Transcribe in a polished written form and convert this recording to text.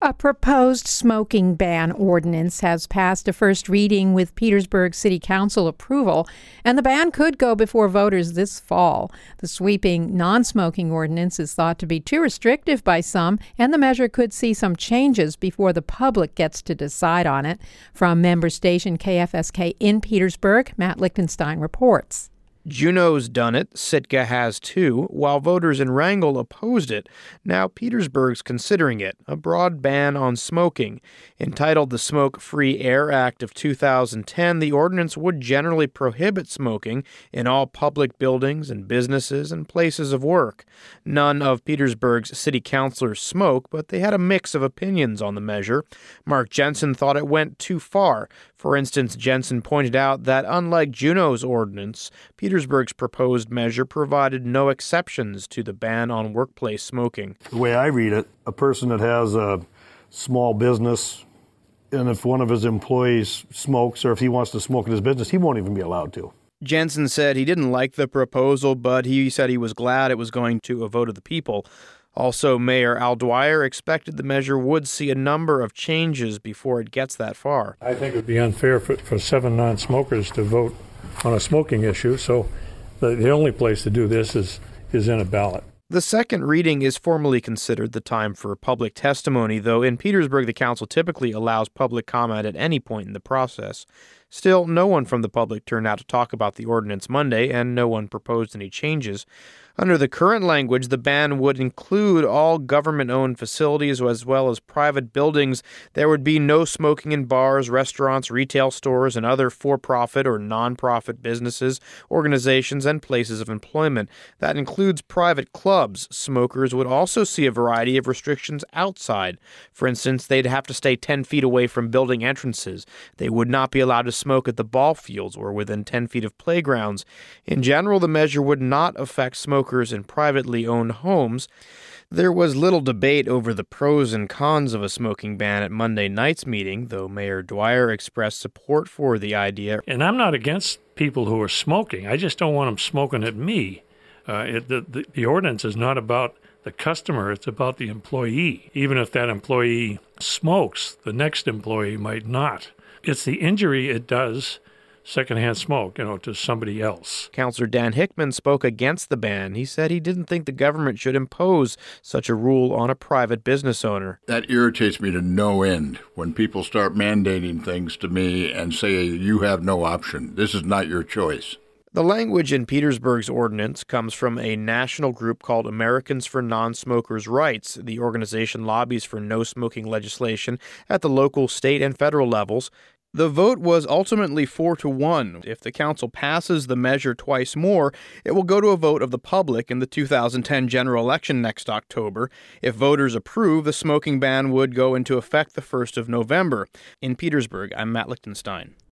A proposed smoking ban ordinance has passed a first reading with Petersburg City Council approval, and the ban could go before voters this fall. The sweeping non-smoking ordinance is thought to be too restrictive by some, and the measure could see some changes before the public gets to decide on it. From member station KFSK in Petersburg, Matt Lichtenstein reports. Juneau's done it, Sitka has too, while voters in Wrangell opposed it. Now Petersburg's considering it, a broad ban on smoking. Entitled the Smoke-Free Air Act of 2010, the ordinance would generally prohibit smoking in all public buildings and businesses and places of work. None of Petersburg's city councilors smoke, but they had a mix of opinions on the measure. Mark Jensen thought it went too far. For instance, Jensen pointed out that unlike Juneau's ordinance, Petersburg's proposed measure provided no exceptions to the ban on workplace smoking. The way I read it, a person that has a small business, and if one of his employees smokes, or if he wants to smoke in his business, he won't even be allowed to. Jensen said he didn't like the proposal, but he said he was glad it was going to a vote of the people. Also, Mayor Al Dwyer expected the measure would see a number of changes before it gets that far. I think it would be unfair for 7 non-smokers to vote on a smoking issue, so the only place to do this is in a ballot. The second reading is formally considered the time for public testimony, though in Petersburg the council typically allows public comment at any point in the process. Still, no one from the public turned out to talk about the ordinance Monday, and no one proposed any changes. Under the current language, the ban would include all government-owned facilities as well as private buildings. There would be no smoking in bars, restaurants, retail stores, and other for-profit or non-profit businesses, organizations, and places of employment. That includes private clubs. Smokers would also see a variety of restrictions outside. For instance, they'd have to stay 10 feet away from building entrances. They would not be allowed to smoke at the ball fields or within 10 feet of playgrounds. In general, the measure would not affect smokers in privately owned homes. There was little debate over the pros and cons of a smoking ban at Monday night's meeting, though Mayor Dwyer expressed support for the idea. And I'm not against people who are smoking. I just don't want them smoking at me. The ordinance is not about the customer, it's about the employee. Even if that employee smokes, the next employee might not. It's the injury it does secondhand smoke, to somebody else. Councillor Dan Hickman spoke against the ban. He said he didn't think the government should impose such a rule on a private business owner. That irritates me to no end when people start mandating things to me and say, you have no option. This is not your choice. The language in Petersburg's ordinance comes from a national group called Americans for Non-Smokers' Rights. The organization lobbies for no-smoking legislation at the local, state, and federal levels. The vote was ultimately 4-1. If the council passes the measure twice more, it will go to a vote of the public in the 2010 general election next October. If voters approve, the smoking ban would go into effect the 1st of November. In Petersburg, I'm Matt Lichtenstein.